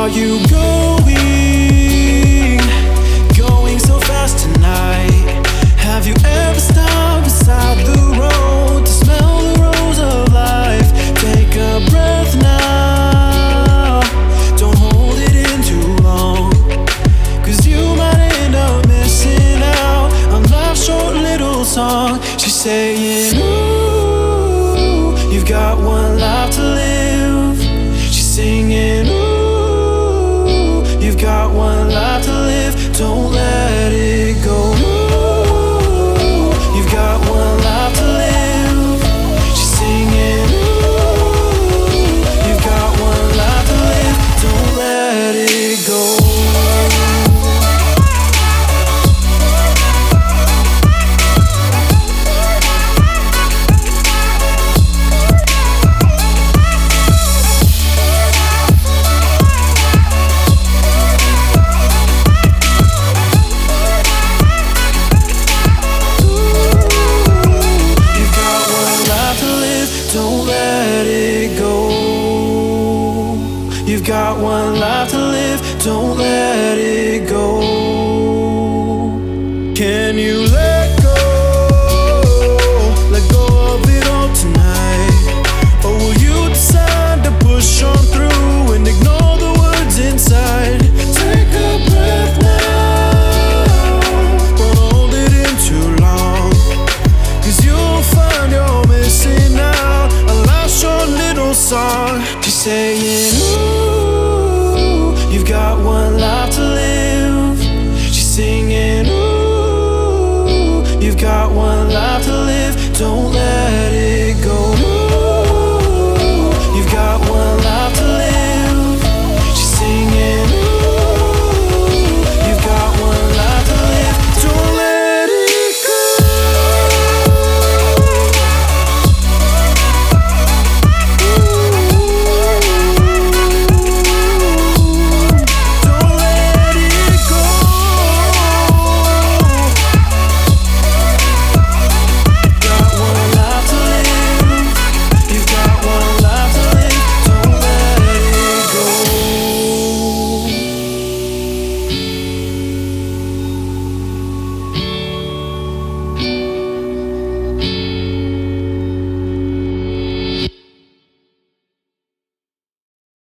you going so fast tonight? Have you ever stopped beside the road to smell the rose of life? Take a breath now, don't hold it in too long, 'cause you might end up missing out on life's short little song. She's saying, ooh, you've got one life to live. She's singing,